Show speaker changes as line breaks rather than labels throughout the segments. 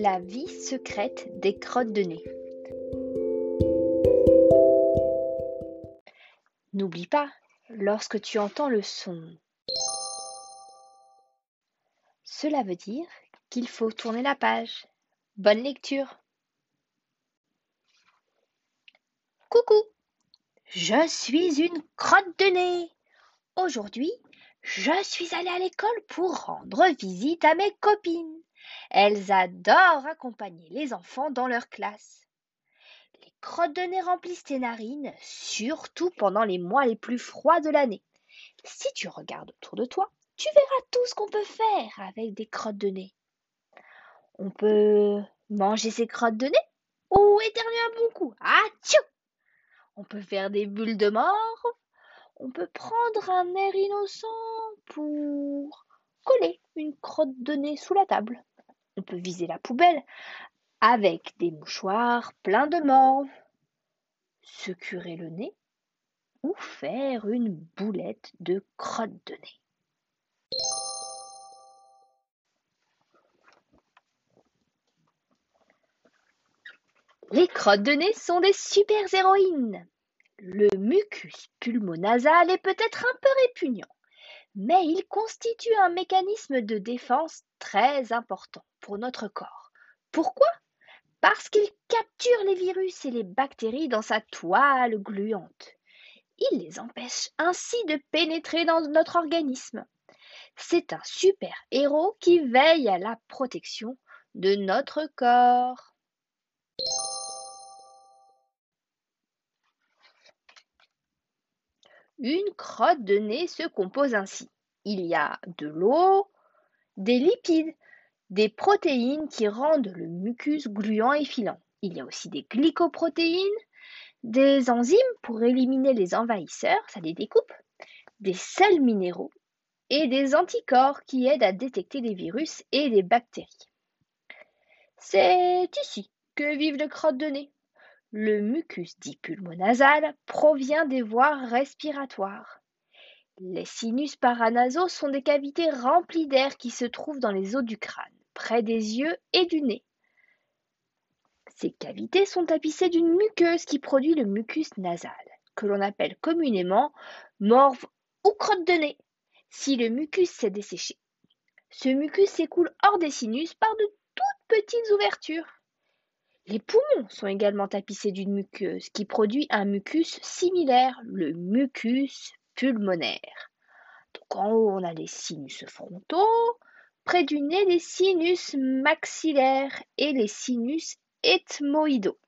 La vie secrète des crottes de nez. N'oublie pas, lorsque tu entends le son, cela veut dire qu'il faut tourner la page. Bonne lecture. Coucou, je suis une crotte de nez. Aujourd'hui, je suis allée à l'école pour rendre visite à mes copines. Elles adorent accompagner les enfants dans leur classe. Les crottes de nez remplissent tes narines, surtout pendant les mois les plus froids de l'année. Si tu regardes autour de toi, tu verras tout ce qu'on peut faire avec des crottes de nez. On peut manger ses crottes de nez ou éternuer un bon coup. Atchou! On peut faire des bulles de mort. On peut prendre un air innocent pour coller une crotte de nez sous la table. On peut viser la poubelle avec des mouchoirs pleins de morve, se curer le nez ou faire une boulette de crotte de nez. Les crottes de nez sont des super-héroïnes. Le mucus pulmonasal est peut-être un peu répugnant, mais il constitue un mécanisme de défense très important pour notre corps. Pourquoi? Parce qu'il capture les virus et les bactéries dans sa toile gluante. Il les empêche ainsi de pénétrer dans notre organisme. C'est un super-héros qui veille à la protection de notre corps. Une crotte de nez se compose ainsi. Il y a de l'eau, des lipides, des protéines qui rendent le mucus gluant et filant. Il y a aussi des glycoprotéines, des enzymes pour éliminer les envahisseurs, ça les découpe, des sels minéraux et des anticorps qui aident à détecter les virus et les bactéries. C'est ici que vivent les crottes de nez. Le mucus dit pulmonasal provient des voies respiratoires. Les sinus paranasaux sont des cavités remplies d'air qui se trouvent dans les os du crâne, près des yeux et du nez. Ces cavités sont tapissées d'une muqueuse qui produit le mucus nasal, que l'on appelle communément morve ou crotte de nez. Si le mucus s'est desséché, ce mucus s'écoule hors des sinus par de toutes petites ouvertures. Les poumons sont également tapissés d'une muqueuse qui produit un mucus similaire, le mucus pulmonaire. Donc en haut, on a les sinus frontaux, près du nez, les sinus maxillaires et les sinus ethmoïdaux.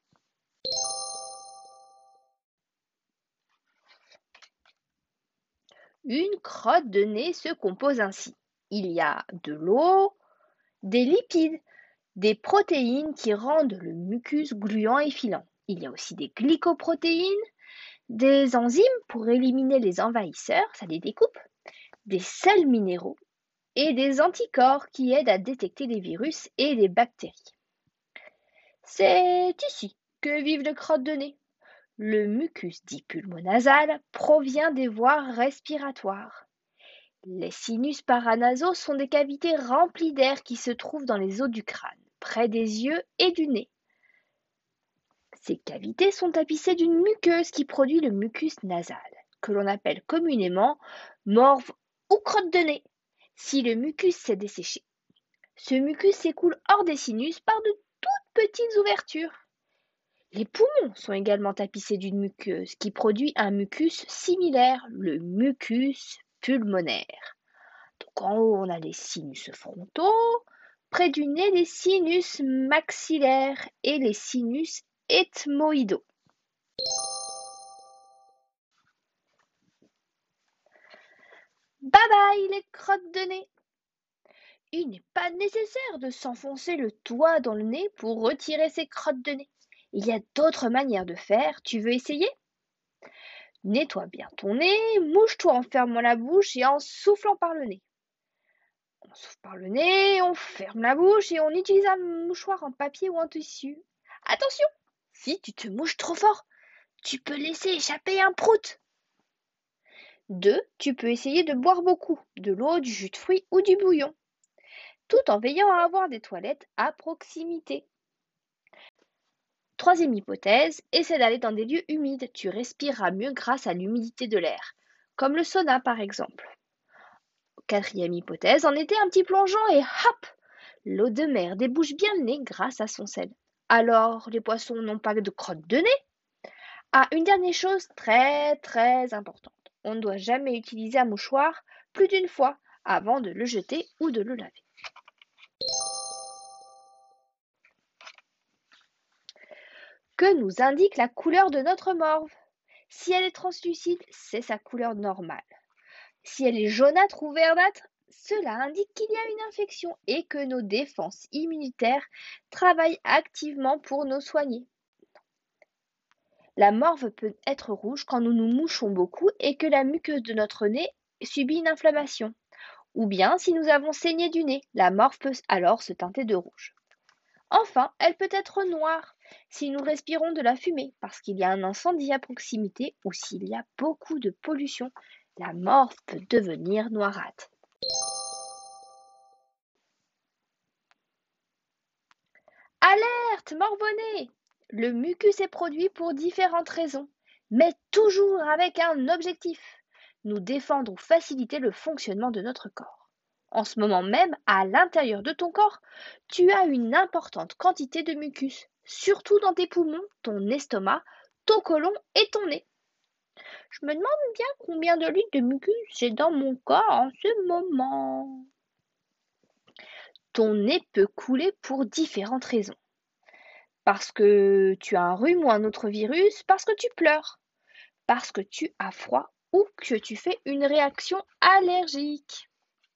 Une crotte de nez se compose ainsi. Il y a de l'eau, des lipides, des protéines qui rendent le mucus gluant et filant. Il y a aussi des glycoprotéines, des enzymes pour éliminer les envahisseurs, ça les découpe, des sels minéraux et des anticorps qui aident à détecter les virus et les bactéries. C'est ici que vivent les crottes de nez. Le mucus dit pulmonasal provient des voies respiratoires. Les sinus paranasaux sont des cavités remplies d'air qui se trouvent dans les os du crâne, près des yeux et du nez. Ces cavités sont tapissées d'une muqueuse qui produit le mucus nasal, que l'on appelle communément morve ou crotte de nez. Si le mucus s'est desséché, ce mucus s'écoule hors des sinus par de toutes petites ouvertures. Les poumons sont également tapissés d'une muqueuse qui produit un mucus similaire, le mucus pulmonaire. Donc en haut, on a les sinus frontaux, près du nez, les sinus maxillaires et les sinus ethmoïdaux. Bye bye les crottes de nez! Il n'est pas nécessaire de s'enfoncer le doigt dans le nez pour retirer ses crottes de nez. Il y a d'autres manières de faire. Tu veux essayer? Nettoie bien ton nez, mouche-toi en fermant la bouche et en soufflant par le nez. On souffle par le nez, on ferme la bouche et on utilise un mouchoir en papier ou en tissu. Attention! Si tu te mouches trop fort, tu peux laisser échapper un prout. 2. Tu peux essayer de boire beaucoup, de l'eau, du jus de fruits ou du bouillon. tout en veillant à avoir des toilettes à proximité. Troisième hypothèse, essaie d'aller dans des lieux humides, tu respireras mieux grâce à l'humidité de l'air, comme le sauna par exemple. Quatrième hypothèse, en été un petit plongeon et hop, l'eau de mer débouche bien le nez grâce à son sel. Alors, les poissons n'ont pas de crotte de nez? Ah, une dernière chose très importante. On ne doit jamais utiliser un mouchoir plus d'une fois avant de le jeter ou de le laver. Que nous indique la couleur de notre morve? Si elle est translucide, c'est sa couleur normale. Si elle est jaunâtre ou verdâtre, cela indique qu'il y a une infection et que nos défenses immunitaires travaillent activement pour nous soigner. La morve peut être rouge quand nous nous mouchons beaucoup et que la muqueuse de notre nez subit une inflammation. Ou bien si nous avons saigné du nez, la morve peut alors se teinter de rouge. Enfin, elle peut être noire si nous respirons de la fumée, parce qu'il y a un incendie à proximité ou s'il y a beaucoup de pollution. La morve peut devenir noirâtre. Alerte, morvonnée! Le mucus est produit pour différentes raisons, mais toujours avec un objectif, nous défendre ou faciliter le fonctionnement de notre corps. En ce moment même, à l'intérieur de ton corps, tu as une importante quantité de mucus, surtout dans tes poumons, ton estomac, ton côlon et ton nez. Je me demande bien combien de litres de mucus j'ai dans mon corps en ce moment. Ton nez peut couler pour différentes raisons. Parce que tu as un rhume ou un autre virus, parce que tu pleures, parce que tu as froid ou que tu fais une réaction allergique.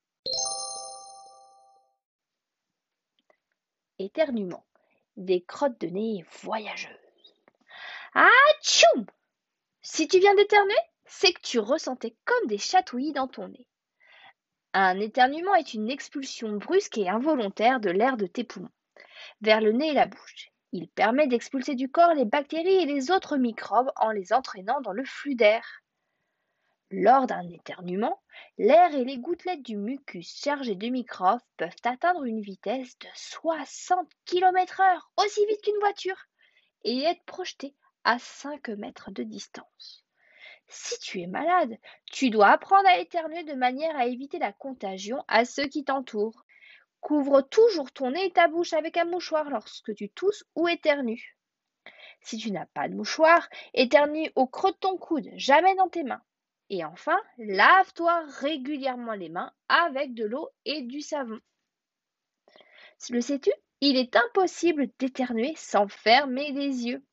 Éternuement. Des crottes de nez voyageuses. Atchoum! Si tu viens d'éternuer, c'est que tu ressentais comme des chatouillis dans ton nez. Un éternuement est une expulsion brusque et involontaire de l'air de tes poumons vers le nez et la bouche. Il permet d'expulser du corps les bactéries et les autres microbes en les entraînant dans le flux d'air. Lors d'un éternuement, l'air et les gouttelettes du mucus chargés de microbes peuvent atteindre une vitesse de 60 km/h, aussi vite qu'une voiture, et être projetés à 5 mètres de distance. Si tu es malade, tu dois apprendre à éternuer de manière à éviter la contagion à ceux qui t'entourent. Couvre toujours ton nez et ta bouche avec un mouchoir lorsque tu tousses ou éternues. Si tu n'as pas de mouchoir, éternue au creux de ton coude, jamais dans tes mains. Et enfin, lave-toi régulièrement les mains avec de l'eau et du savon. Le sais-tu? Il est impossible d'éternuer sans fermer les yeux.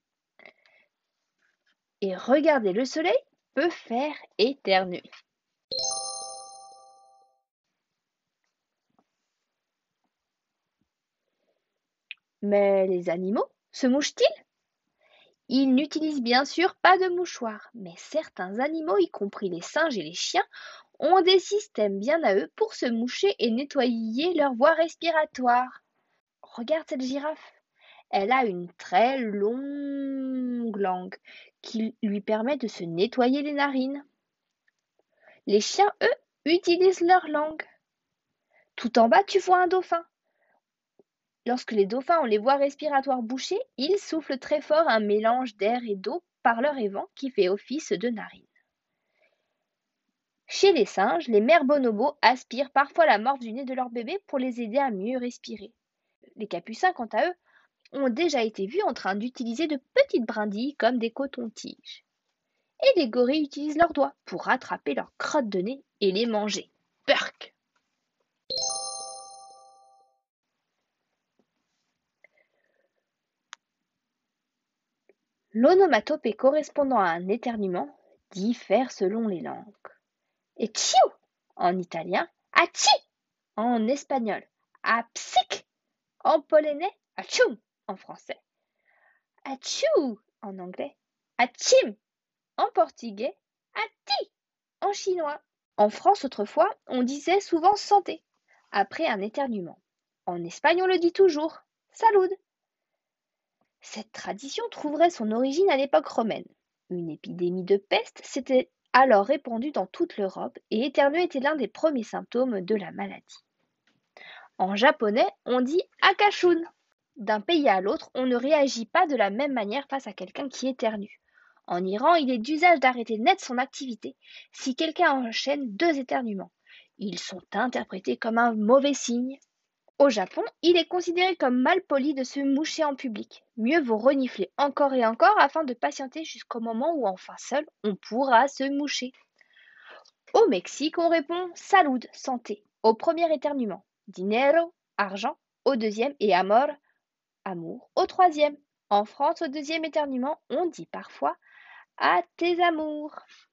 Et regarder le soleil peut faire éternuer. Mais les animaux se mouchent-ils? Ils n'utilisent bien sûr pas de mouchoir, mais certains animaux, y compris les singes et les chiens, ont des systèmes bien à eux pour se moucher et nettoyer leur voie respiratoire. Regarde cette girafe. Elle a une très longue langue qui lui permet de se nettoyer les narines. Les chiens, eux, utilisent leur langue. Tout en bas, tu vois un dauphin. Lorsque les dauphins ont les voies respiratoires bouchées, ils soufflent très fort un mélange d'air et d'eau par leur évent qui fait office de narine. Chez les singes, les mères bonobos aspirent parfois la morve du nez de leur bébé pour les aider à mieux respirer. Les capucins, quant à eux, ont déjà été vus en train d'utiliser de petites brindilles comme des cotons-tiges. Et les gorilles utilisent leurs doigts pour rattraper leurs crottes de nez et les manger. Burk! L'onomatopée correspondant à un éternuement diffère selon les langues. Etchiou en italien, achi en espagnol, apsic en polonais, achou en français, achou en anglais, achim en portugais, ati en chinois. En France, autrefois, on disait souvent santé après un éternuement. En Espagne, on le dit toujours, salud. Cette tradition trouverait son origine à l'époque romaine. Une épidémie de peste s'était alors répandue dans toute l'Europe et éternuer était l'un des premiers symptômes de la maladie. En japonais, on dit akashun. D'un pays à l'autre, on ne réagit pas de la même manière face à quelqu'un qui éternue. En Iran, il est d'usage d'arrêter net son activité si quelqu'un enchaîne 2 éternuements. Ils sont interprétés comme un mauvais signe. Au Japon, il est considéré comme malpoli de se moucher en public. Mieux vaut renifler encore et encore afin de patienter jusqu'au moment où enfin seul on pourra se moucher. Au Mexique, on répond salud, santé, au premier éternuement, dinero, argent, au deuxième et amor, amour, au troisième. En France, au deuxième éternuement, on dit parfois à tes amours.